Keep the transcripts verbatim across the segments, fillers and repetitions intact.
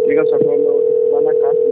Liga só para o meu lá na caixa, né?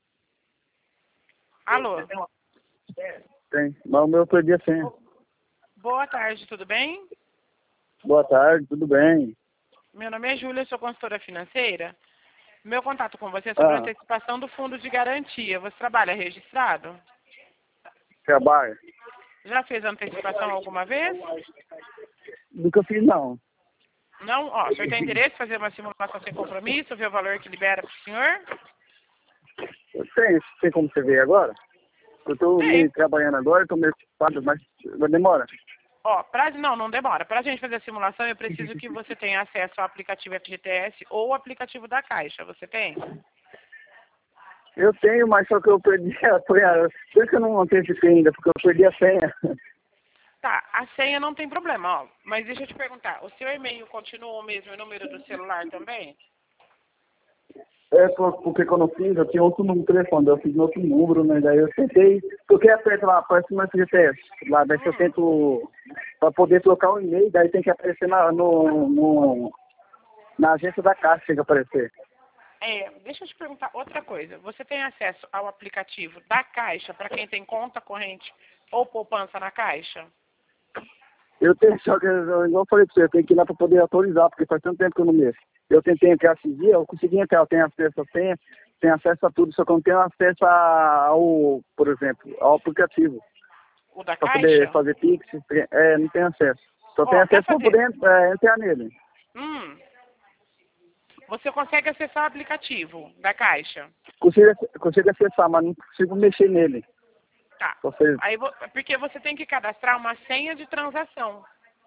Alô? Tem, mas o meu eu perdi a senha. Boa tarde, tudo bem? Boa tarde, tudo bem? Meu nome é Júlia, sou consultora financeira. Meu contato com você é sobre a Ah, antecipação do fundo de garantia. Você trabalha registrado? trabalho? Já fez antecipação alguma vez? Nunca fiz, não. Não? Ó, o senhor tem interesse em fazer uma simulação sem compromisso, ver o valor que libera para o senhor? Tem, tem como você ver agora? Eu estou Tem. trabalhando agora, estou meio ocupado, mas demora. Ó, pra, não, não demora. Para a gente fazer a simulação, eu preciso que você tenha acesso ao aplicativo F G T S ou o aplicativo da Caixa. Você tem? Eu tenho, mas só que eu perdi a senha. Por isso que eu não antecipei ainda, porque eu perdi a senha. Tá, a senha não tem problema, ó. Mas deixa eu te perguntar, o seu e-mail continua o mesmo e o número do celular também? É, por- porque quando eu fiz, eu tinha outro número de telefone, eu fiz outro número, né? Daí eu tentei, porque aperta lá, aparece no F G T S. Lá, daí se eu Hum. tento, para poder trocar o e-mail, daí tem que aparecer na, no, no, na agência da Caixa, tem que aparecer. É, deixa eu te perguntar outra coisa. Você tem acesso ao aplicativo da Caixa para quem tem conta corrente ou poupança na Caixa? Eu tenho, só que, eu, igual eu falei pra você, eu tenho que ir lá para poder atualizar, porque faz tanto tempo que eu não mexo. Eu tentei entrar esses dias, eu consegui entrar, eu tenho acesso a senha, tenho acesso a tudo, só que eu não tenho acesso a- ao, por exemplo, ao aplicativo. O da Para poder Caixa? fazer Pix, é, não tem acesso. Só tem Ó, para acesso para fazer... poder é, entrar nele. Hum, você consegue acessar o aplicativo da Caixa? Consigo, consigo acessar, mas não consigo mexer nele. Tá. Você, Aí, vo- porque você tem que cadastrar uma senha de transação,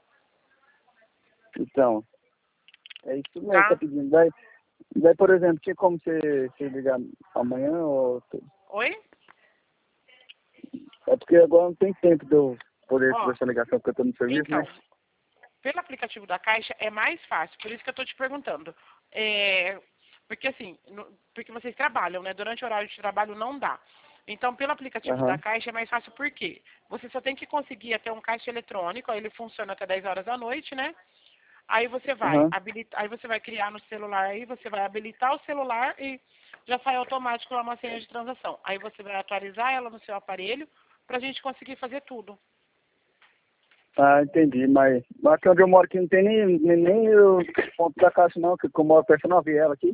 então, é isso mesmo que tá? tá pedindo. Daí, daí, por exemplo, tinha como você, você ligar amanhã? Ou... Oi? É porque agora não tem tempo de eu poder Ó, fazer essa ligação, porque eu estou no serviço, né? então, pelo aplicativo da Caixa é mais fácil, por isso que eu estou te perguntando. É, porque assim, no- porque vocês trabalham, né? Durante o horário de trabalho não dá. Então, pelo aplicativo da Aham, Caixa é mais fácil por quê? Você só tem que conseguir até um caixa eletrônico, aí ele funciona até dez horas da noite, né? Aí você vai aham. habilitar, aí você vai criar no celular aí, você vai habilitar o celular e já sai automático lá uma senha de transação. Aí você vai atualizar ela no seu aparelho para a gente conseguir fazer tudo. Ah, entendi, mas, mas aqui onde eu moro aqui não tem nem, nem, nem o ponto da caixa não, que eu moro perto da Viela aqui.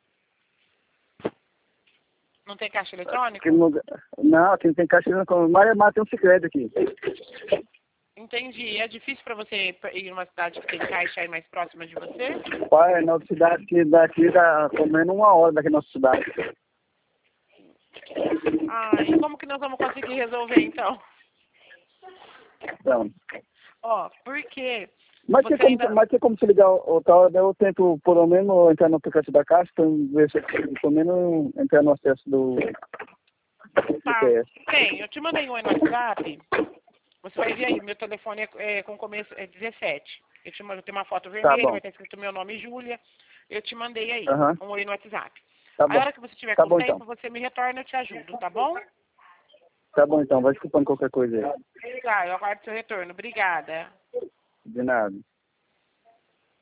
Não tem caixa Aqui eletrônico? no lugar- não, aqui não tem caixa não, mas, mas tem um secreto aqui. Entendi. É difícil para você ir numa cidade que tem caixa aí mais próxima de você? Pai, na outra cidade que daqui dá comendo uma hora daqui na nossa cidade. Ah, e como que nós vamos conseguir resolver então? Então, Ó, porque mas tem você como, ainda... mas tem como se ligar outra hora, daí eu tento pelo menos entrar no aplicativo da Caixa, para ver se eu consigo pelo menos entrar no acesso do Tá, G P S. tem. Eu te mandei um aí no WhatsApp. Você vai ver aí, meu telefone é, é com começo é dezessete. Eu te mando, tem uma foto Tá vermelha, bom. vai estar escrito meu nome, Júlia. Eu te mandei aí, Aham, um oi no WhatsApp. tá A bom. hora que você tiver Tá com bom então. tempo, você me retorna, eu te ajudo, tá bom? Tá bom então, vai desculpando qualquer coisa aí. Tá, eu aguardo seu retorno. Obrigada. De nada.